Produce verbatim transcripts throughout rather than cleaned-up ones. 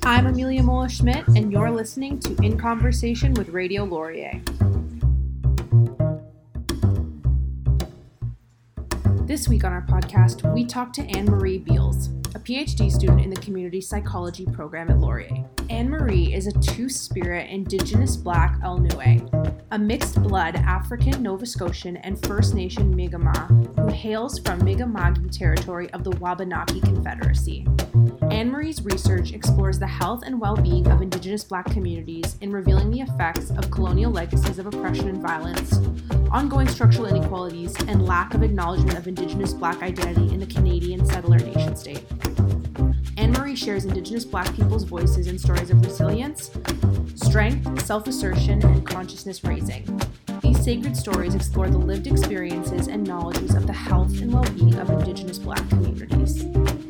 I'm Amelia Mola-Schmidt, and you're listening to In Conversation with Radio Laurier. This week on our podcast, we talk to Anne-Marie Beals, a P H D student in the Community Psychology program at Laurier. Anne-Marie is a two-spirit Indigenous Black Ahlnue, a mixed-blood African Nova Scotian and First Nation Mi'kmaq who hails from Mi'kma'ki territory of the Wabanaki Confederacy. Anne-Marie's research explores the health and well-being of Indigenous Black communities in revealing the effects of colonial legacies of oppression and violence, ongoing structural inequalities, and lack of acknowledgement of Indigenous Black identity in the Canadian settler nation-state. Anne-Marie shares Indigenous Black people's voices and stories of resilience, strength, self-assertion, and consciousness raising. These sacred stories explore the lived experiences and knowledges of the health and well-being of Indigenous Black communities.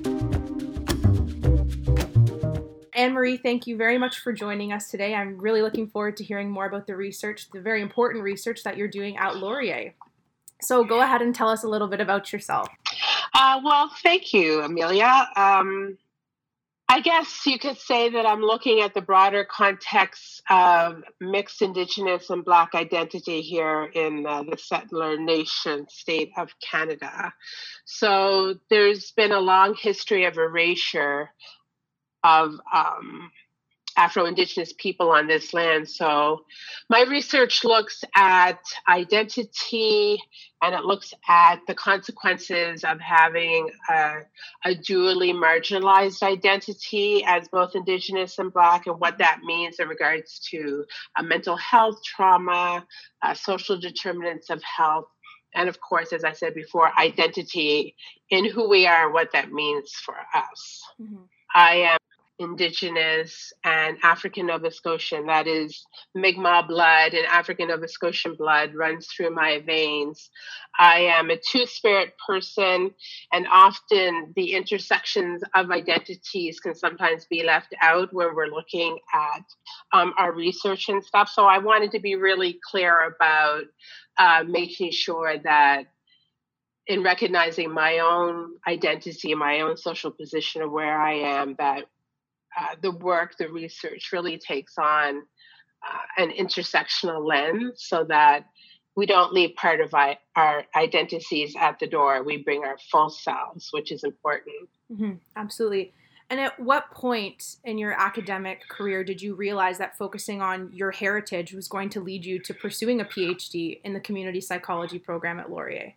Anne-Marie, thank you very much for joining us today. I'm really looking forward to hearing more about the research, the very important research that you're doing at Laurier. So go ahead and tell us a little bit about yourself. Uh, well, thank you, Amelia. Um, I guess you could say that I'm looking at the broader context of mixed Indigenous and Black identity here in uh, the settler nation state of Canada. So there's been a long history of erasure of um, Afro-Indigenous people on this land. So my research looks at identity and it looks at the consequences of having a, a dually marginalized identity as both Indigenous and Black, and what that means in regards to uh, mental health, trauma, uh, social determinants of health, and of course, as I said before, identity in who we are and what that means for us. Mm-hmm. I am Indigenous and African Nova Scotian. That is, Mi'kmaq blood and African Nova Scotian blood runs through my veins. I am a two-spirit person, and often the intersections of identities can sometimes be left out when we're looking at um, our research and stuff. So I wanted to be really clear about uh, making sure that in recognizing my own identity, my own social position of where I am, that Uh, the work, the research really takes on uh, an intersectional lens so that we don't leave part of I, our identities at the door. We bring our full selves, which is important. Mm-hmm. Absolutely. And at what point in your academic career did you realize that focusing on your heritage was going to lead you to pursuing a P H D in the community psychology program at Laurier?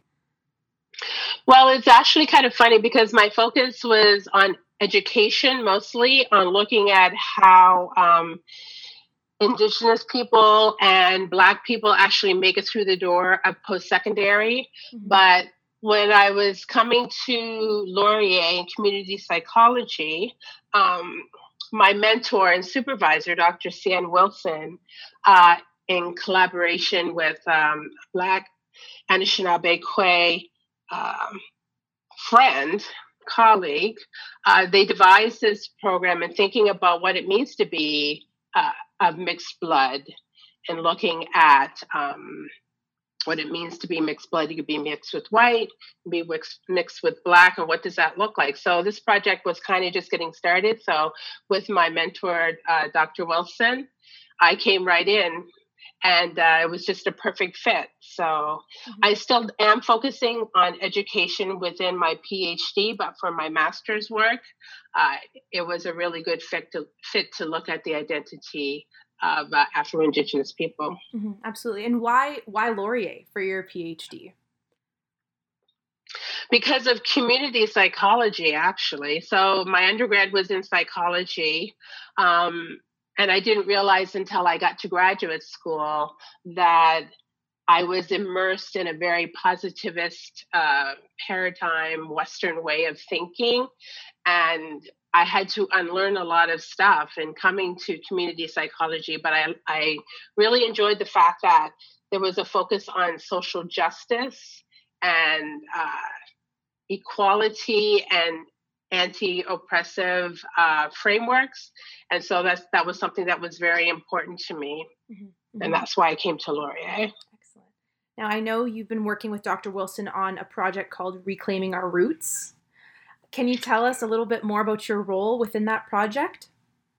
Well, it's actually kind of funny because my focus was on education, mostly on looking at how um, Indigenous people and Black people actually make it through the door of post-secondary. Mm-hmm. But when I was coming to Laurier in community psychology, um, my mentor and supervisor, Doctor Sian Wilson, uh, in collaboration with um, Black Anishinaabe Kwe um, friend, colleague, uh, they devised this program and thinking about what it means to be uh, of mixed blood and looking at um, what it means to be mixed blood. You could be mixed with white, be mixed, mixed with Black, and what does that look like? So this project was kind of just getting started. So with my mentor, uh, Doctor Wilson, I came right in. And uh, it was just a perfect fit. So mm-hmm. I still am focusing on education within my P H D, but for my master's work, uh, it was a really good fit to, fit to look at the identity of uh, Afro-Indigenous people. Mm-hmm. Absolutely. And why why Laurier for your P H D? Because of community psychology, actually. So my undergrad was in psychology. Um, And I didn't realize until I got to graduate school that I was immersed in a very positivist uh, paradigm, Western way of thinking. And I had to unlearn a lot of stuff in coming to community psychology. But I, I really enjoyed the fact that there was a focus on social justice and uh, equality and anti-oppressive uh, frameworks. And so that's, that was something that was very important to me. Mm-hmm. Mm-hmm. And that's why I came to Laurier. Excellent. Now, I know you've been working with Doctor Wilson on a project called Reclaiming Our Roots. Can you tell us a little bit more about your role within that project?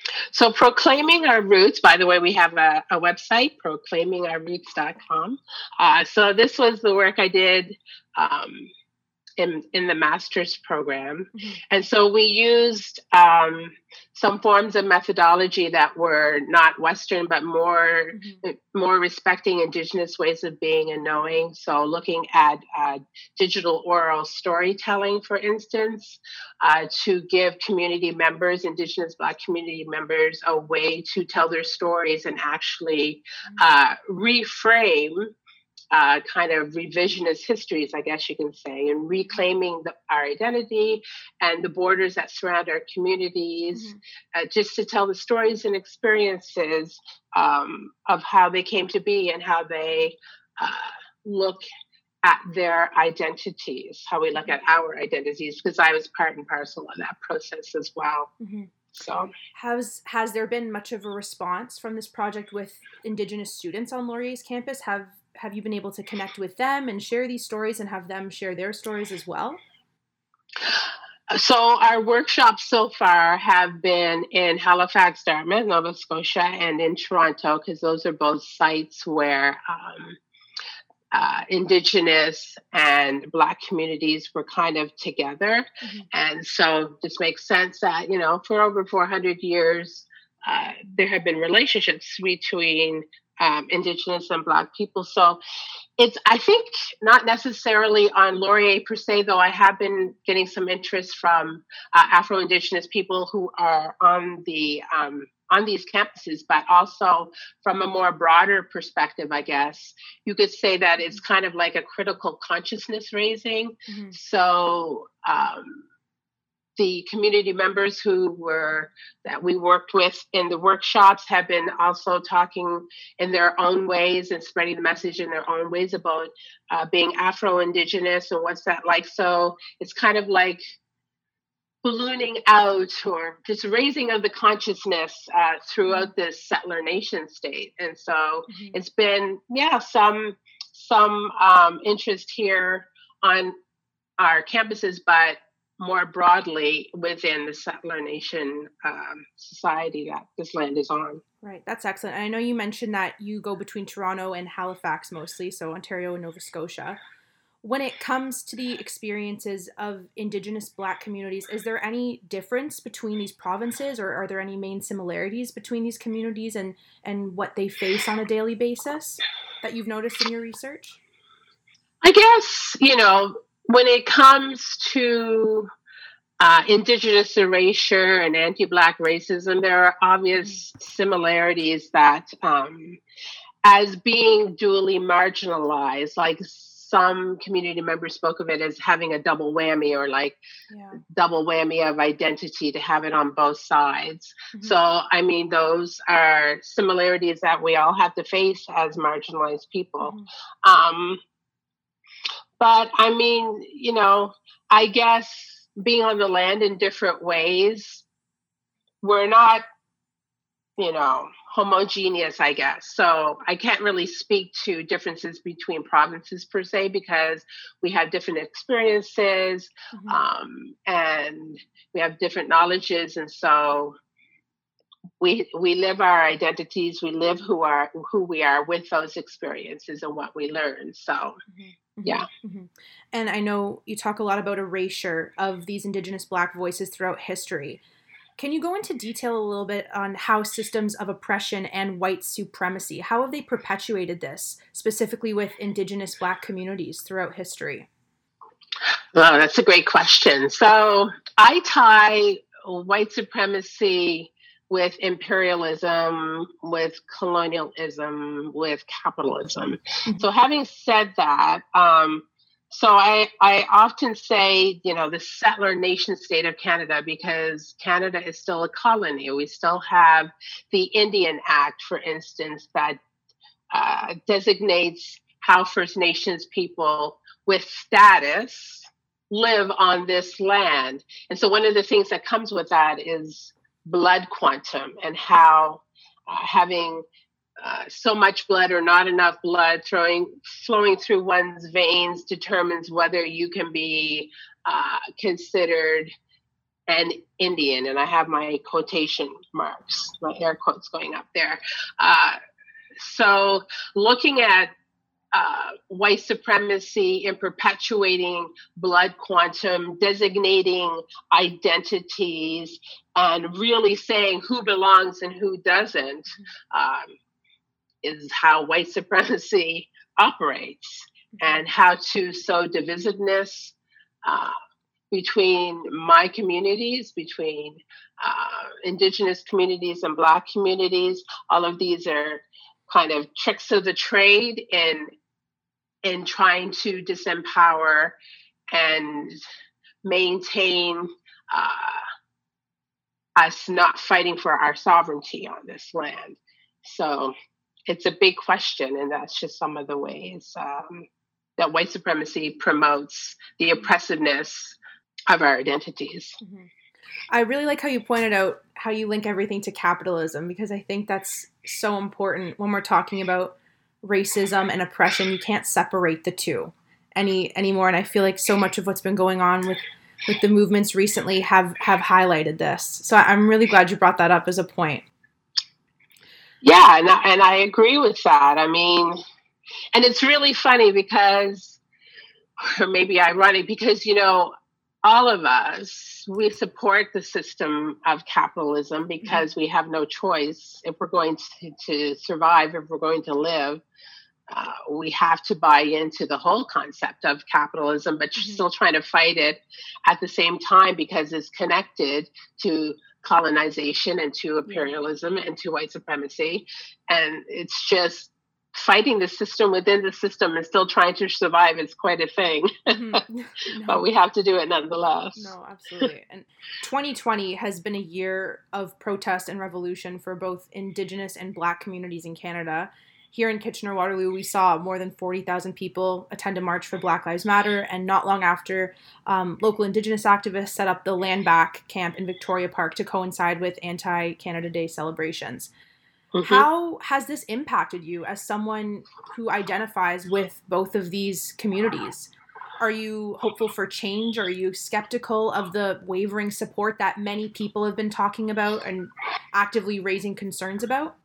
So Proclaiming Our Roots, by the way, we have a, a website, proclaiming our roots dot com. Uh, so this was the work I did um, in, in the master's program. Mm-hmm. And so we used um, some forms of methodology that were not Western, but more, mm-hmm. more respecting Indigenous ways of being and knowing. So looking at uh, digital oral storytelling, for instance, uh, to give community members, Indigenous Black community members, a way to tell their stories and actually uh, reframe Uh, kind of revisionist histories, I guess you can say, and reclaiming the, our identity and the borders that surround our communities, mm-hmm. uh, just to tell the stories and experiences um, of how they came to be and how they uh, look at their identities, how we look at our identities, because I was part and parcel of that process as well. Mm-hmm. So, has has there been much of a response from this project with Indigenous students on Laurier's campus? Have Have you been able to connect with them and share these stories and have them share their stories as well? So our workshops so far have been in Halifax, Dartmouth, Nova Scotia, and in Toronto, because those are both sites where um, uh, Indigenous and Black communities were kind of together. Mm-hmm. And so this makes sense that, you know, for over four hundred years, uh, there have been relationships between Um, Indigenous and Black people. So it's, I think, not necessarily on Laurier per se, though I have been getting some interest from uh, Afro-Indigenous people who are on the um, on these campuses, but also from a more broader perspective, I guess. You could say that it's kind of like a critical consciousness raising. Mm-hmm. So um, the community members who were, that we worked with in the workshops have been also talking in their own ways and spreading the message in their own ways about uh, being Afro-Indigenous and what's that like. So it's kind of like ballooning out or just raising of the consciousness uh, throughout this settler nation state. And so mm-hmm. it's been, yeah, some, some um, interest here on our campuses, but more broadly within the settler nation um, society that this land is on. Right, that's excellent. And I know you mentioned that you go between Toronto and Halifax mostly, so Ontario and Nova Scotia. When it comes to the experiences of Indigenous Black communities, is there any difference between these provinces, or are there any main similarities between these communities and, and what they face on a daily basis that you've noticed in your research? I guess, you know, when it comes to uh, Indigenous erasure and anti-Black racism, there are obvious similarities that um, as being dually marginalized, like some community members spoke of it as having a double whammy or like yeah. double whammy of identity, to have it on both sides. Mm-hmm. So, I mean, those are similarities that we all have to face as marginalized people. Mm-hmm. Um, But I mean, you know, I guess being on the land in different ways, we're not, you know, homogeneous, I guess. So I can't really speak to differences between provinces per se, because we have different experiences mm-hmm. um, and we have different knowledges. And so we we live our identities, we live who are who we are with those experiences and what we learn. So. Mm-hmm. Yeah. Mm-hmm. And I know you talk a lot about erasure of these Indigenous Black voices throughout history. Can you go into detail a little bit on how systems of oppression and white supremacy, how have they perpetuated this, specifically with Indigenous Black communities throughout history? Well, that's a great question. So I tie white supremacy with imperialism, with colonialism, with capitalism. Mm-hmm. So having said that, um, so I, I often say, you know, the settler nation state of Canada, because Canada is still a colony. We still have the Indian Act, for instance, that uh, designates how First Nations people with status live on this land. And so one of the things that comes with that is blood quantum, and how uh, having uh, so much blood or not enough blood throwing, flowing through one's veins determines whether you can be uh, considered and Indian, and I have my quotation marks, my air quotes going up there. Uh, so looking at uh, white supremacy in perpetuating blood quantum, designating identities, and really saying who belongs and who doesn't um, is how white supremacy operates, and how to sow divisiveness uh, between my communities, between uh, Indigenous communities and Black communities. All of these are kind of tricks of the trade in, in trying to disempower and maintain uh, us not fighting for our sovereignty on this land. So it's a big question, and that's just some of the ways um, that white supremacy promotes the oppressiveness of our identities. Mm-hmm. I really like how you pointed out how you link everything to capitalism, because I think that's so important when we're talking about racism and oppression. You can't separate the two any anymore, and I feel like so much of what's been going on with, with the movements recently have, have highlighted this. So I'm really glad you brought that up as a point. Yeah, and I, and I agree with that. I mean, and it's really funny because, or maybe ironic, because, you know, all of us, we support the system of capitalism because mm-hmm. we have no choice. If we're going to, to survive, if we're going to live, uh, we have to buy into the whole concept of capitalism, but mm-hmm. you're still trying to fight it at the same time because it's connected to colonization and to imperialism and to white supremacy. And it's just fighting the system within the system and still trying to survive is quite a thing. Mm-hmm. No. But we have to do it nonetheless. No, absolutely. And twenty twenty has been a year of protest and revolution for both Indigenous and Black communities in Canada. Here in Kitchener-Waterloo, we saw more than forty thousand people attend a march for Black Lives Matter, and not long after, um, local Indigenous activists set up the Land Back camp in Victoria Park to coincide with Anti-Canada Day celebrations. Mm-hmm. How has this impacted you as someone who identifies with both of these communities? Are you hopeful for change? Are you skeptical of the wavering support that many people have been talking about and actively raising concerns about?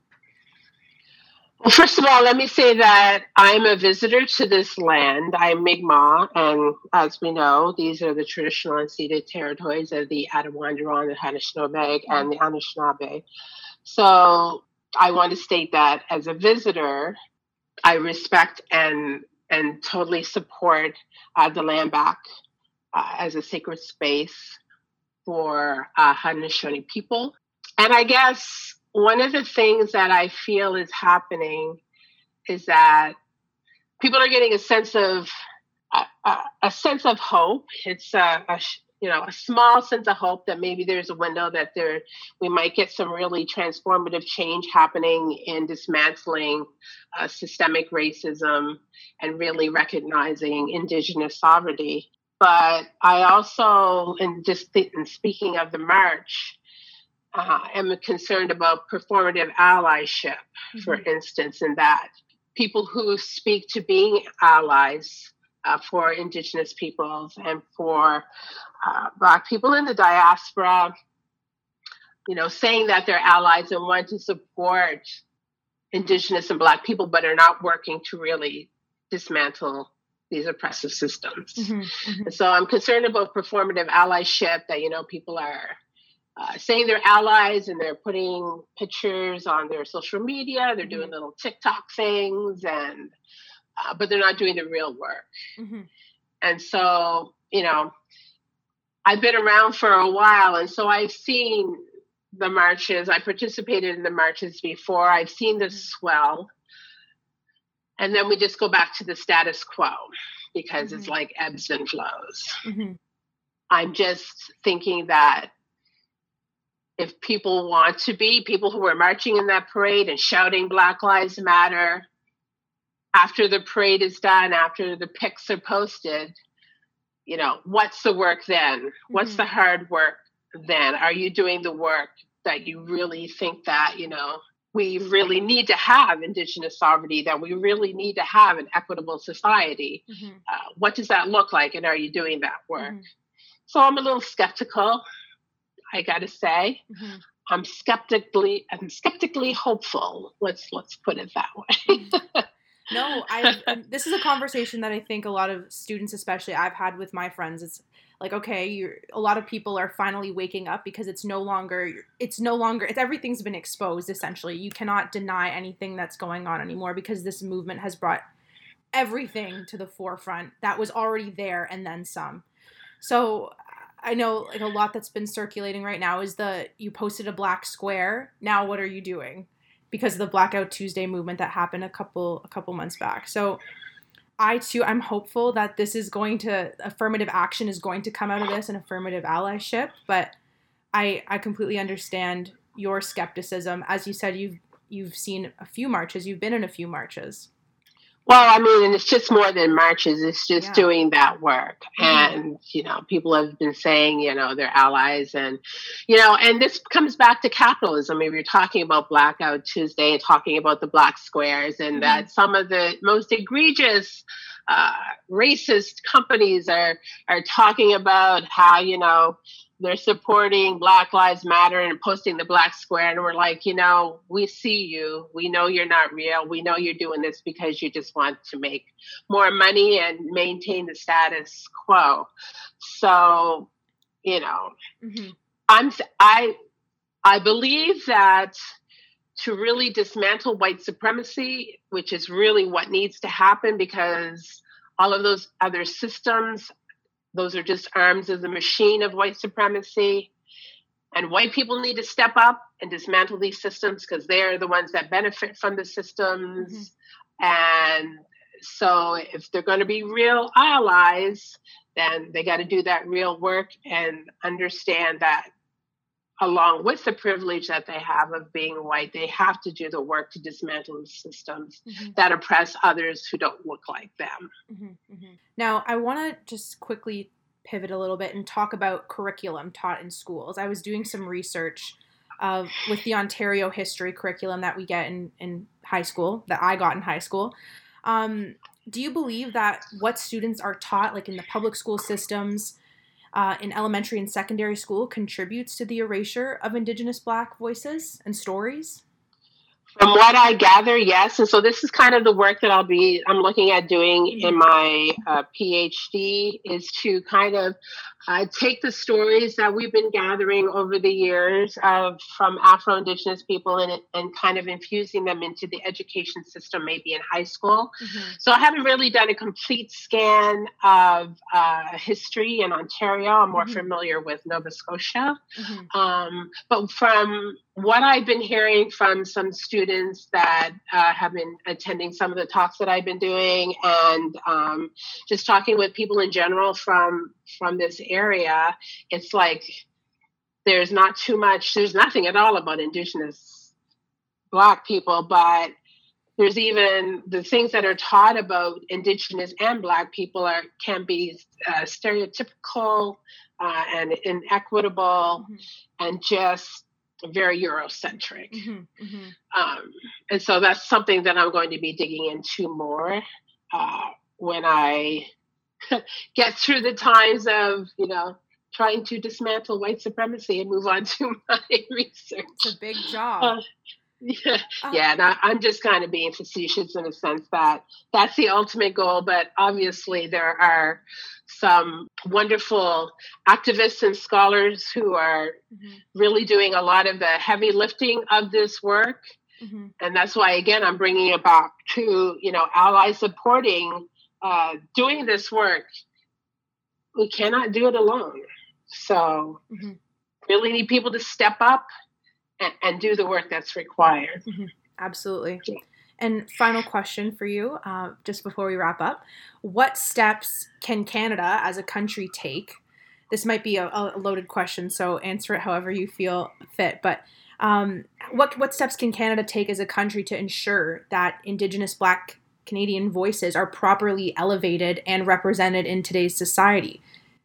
Well, first of all, let me say that I'm a visitor to this land. I'm Mi'kmaq, and as we know, these are the traditional unceded territories of the Attawandaron, the Haudenosaunee, and the Anishinaabe. So I want to state that as a visitor, I respect and and totally support uh, the Land Back uh, as a sacred space for uh, Haudenosaunee people. And I guess one of the things that I feel is happening is that people are getting a sense of a, a, a sense of hope. It's a, a you know a small sense of hope that maybe there's a window that there we might get some really transformative change happening in dismantling uh, systemic racism and really recognizing Indigenous sovereignty. But I also, and just th- and speaking of the march, Uh, am concerned about performative allyship, mm-hmm. for instance, in that people who speak to being allies uh, for Indigenous peoples and for uh, Black people in the diaspora, you know, saying that they're allies and want to support Indigenous and Black people, but are not working to really dismantle these oppressive systems. Mm-hmm. Mm-hmm. And so I'm concerned about performative allyship, that, you know, people are Uh, saying they're allies and they're putting pictures on their social media. They're doing little TikTok things, and uh, but they're not doing the real work. Mm-hmm. And so, you know, I've been around for a while, and so I've seen the marches. I participated in the marches before. I've seen the swell, and then we just go back to the status quo because mm-hmm. it's like ebbs and flows. Mm-hmm. I'm just thinking that if people want to be, people who were marching in that parade and shouting Black Lives Matter, after the parade is done, after the pics are posted, you know, what's the work then? Mm-hmm. What's the hard work then? Are you doing the work that you really think that, you know, we really need to have Indigenous sovereignty, that we really need to have an equitable society? Mm-hmm. Uh, what does that look like? And are you doing that work? Mm-hmm. So I'm a little skeptical I got to say. Mm-hmm. I'm skeptically, I'm skeptically hopeful. Let's let's put it that way. No, I. This is a conversation that I think a lot of students, especially I've had with my friends. It's like, okay, you're, a lot of people are finally waking up because it's no longer, it's no longer, it's, everything's been exposed, essentially. You cannot deny anything that's going on anymore because this movement has brought everything to the forefront that was already there and then some. So I know like a lot that's been circulating right now is the, you posted a black square. Now what are you doing? Because of the Blackout Tuesday movement that happened a couple, a couple months back. So I too, I'm hopeful that this is going to, affirmative action is going to come out of this and affirmative allyship. But I, I completely understand your skepticism. As you said, you've, you've seen a few marches, you've been in a few marches. Well, I mean, and it's just more than marches. It's just yeah. doing that work. Mm-hmm. And, you know, people have been saying, you know, they're allies. And, you know, and this comes back to capitalism. If you're talking about Blackout Tuesday and talking about the black squares and mm-hmm. that some of the most egregious uh, racist companies are, are talking about how, you know, they're supporting Black Lives Matter and posting the black square. And we're like, you know, we see you. We know you're not real. We know you're doing this because you just want to make more money and maintain the status quo. So, you know, mm-hmm. I'm, I, I believe that to really dismantle white supremacy, which is really what needs to happen because all of those other systems, those are just arms of the machine of white supremacy. And white people need to step up and dismantle these systems because they're the ones that benefit from the systems. Mm-hmm. And so if they're going to be real allies, then they got to do that real work and understand that along with the privilege that they have of being white, they have to do the work to dismantle the systems mm-hmm. that oppress others who don't look like them. Mm-hmm, mm-hmm. Now, I want to just quickly pivot a little bit and talk about curriculum taught in schools. I was doing some research uh, with the Ontario history curriculum that we get in, in high school, that I got in high school. Um, do you believe that what students are taught, like in the public school systems, Uh, in elementary and secondary school contributes to the erasure of Indigenous Black voices and stories? From what I gather, yes. And so this is kind of the work that I'll be, I'm looking at doing in my uh, PhD is to kind of uh, take the stories that we've been gathering over the years of from Afro-Indigenous people and, and kind of infusing them into the education system, maybe in high school. Mm-hmm. So I haven't really done a complete scan of uh, history in Ontario. I'm more mm-hmm. familiar with Nova Scotia. Mm-hmm. Um, but from what I've been hearing from some students that uh, have been attending some of the talks that I've been doing and um, just talking with people in general from from this area, it's like there's not too much, there's nothing at all about Indigenous Black people, but there's even the things that are taught about Indigenous and Black people are can be uh, stereotypical uh, and inequitable mm-hmm. and just very Eurocentric. Mm-hmm, mm-hmm. Um, and so that's something that I'm going to be digging into more uh, when I get through the times of, you know, trying to dismantle white supremacy and move on to my research. It's a big job. Uh, yeah, uh, yeah. And I, I'm just kind of being facetious in a sense that that's the ultimate goal. But obviously there are some wonderful activists and scholars who are mm-hmm. really doing a lot of the heavy lifting of this work. Mm-hmm. And that's why, again, I'm bringing it back to, you know, allies supporting uh, doing this work. We cannot do it alone. So mm-hmm. really need people to step up and, and do the work that's required. Mm-hmm. Absolutely. Yeah. And final question for you, uh, just before we wrap up. What steps can Canada as a country take? This might be a, a loaded question, so answer it however you feel fit. But um, what what steps can Canada take as a country to ensure that Indigenous Black Canadian voices are properly elevated and represented in today's society?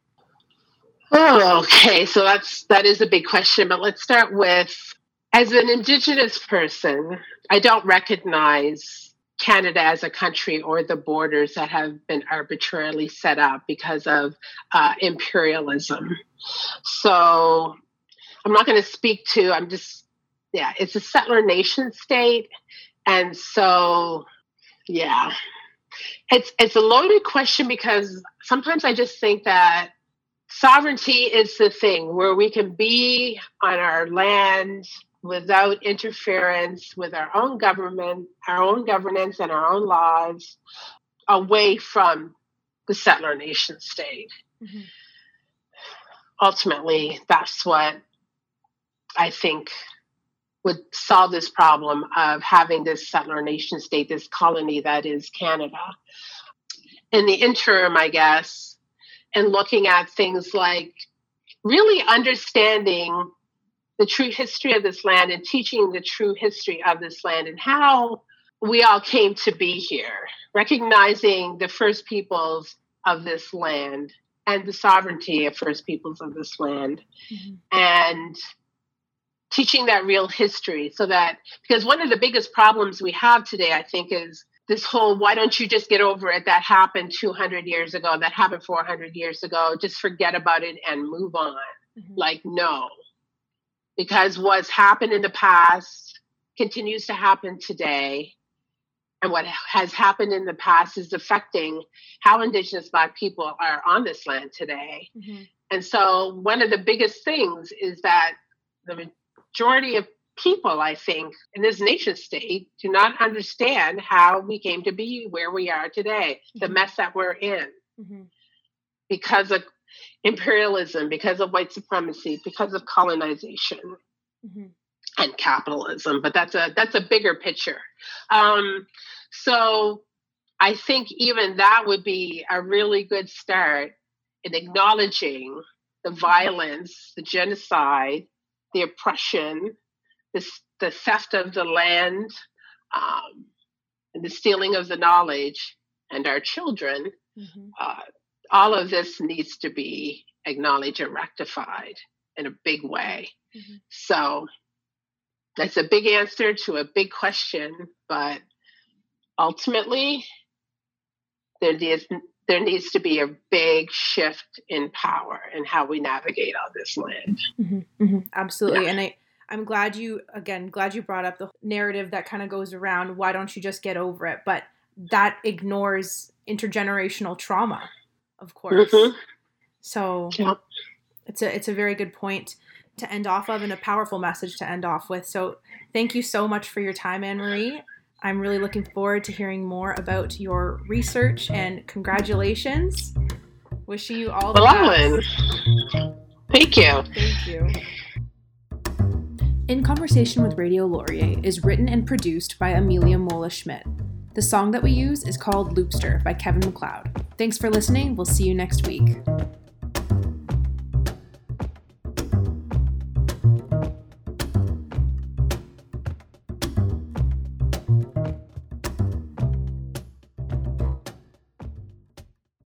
Oh, okay. So that's that is a big question. But let's start with, as an Indigenous person, I don't recognize Canada as a country or the borders that have been arbitrarily set up because of uh, imperialism. So I'm not going to speak to, I'm just, yeah, it's a settler nation state. And so, yeah, it's, it's a loaded question because sometimes I just think that sovereignty is the thing where we can be on our land without interference with our own government, our own governance, and our own laws, away from the settler nation state. Mm-hmm. Ultimately, that's what I think would solve this problem of having this settler nation state, this colony that is Canada. In the interim, I guess, and looking at things like really understanding the true history of this land and teaching the true history of this land and how we all came to be here, recognizing the first peoples of this land and the sovereignty of first peoples of this land, mm-hmm. and teaching that real history so that, because one of the biggest problems we have today, I think, is this whole, why don't you just get over it? That happened two hundred years ago, that happened four hundred years ago, just forget about it and move on. Mm-hmm. Like, no. Because what's happened in the past continues to happen today. And what has happened in the past is affecting how Indigenous Black people are on this land today. Mm-hmm. And so one of the biggest things is that the majority of people, I think, in this nation state do not understand how we came to be where we are today, mm-hmm. the mess that we're in, mm-hmm. because of imperialism, because of white supremacy, because of colonization, mm-hmm. and capitalism. But that's a that's a bigger picture. Um, so I think even that would be a really good start in acknowledging the violence, the genocide, the oppression, the, the theft of the land, um, and the stealing of the knowledge, and our children. Mm-hmm. Uh, all of this needs to be acknowledged and rectified in a big way. Mm-hmm. So that's a big answer to a big question, but ultimately there needs, there needs to be a big shift in power and how we navigate on this land. Mm-hmm. Mm-hmm. Absolutely. Yeah. And I, I'm glad you, again, glad you brought up the narrative that kind of goes around, why don't you just get over it? But that ignores intergenerational trauma, of course. Mm-hmm. So yeah. it's a it's a very good point to end off of and a powerful message to end off with. So thank you so much for your time, Anne-Marie. I'm really looking forward to hearing more about your research, and congratulations. Wishing you all the well, best. Thank you. Thank you. In Conversation with Radio Laurier is written and produced by Amelia Mola-Schmidt. The song that we use is called Loopster by Kevin MacLeod. Thanks for listening. We'll see you next week.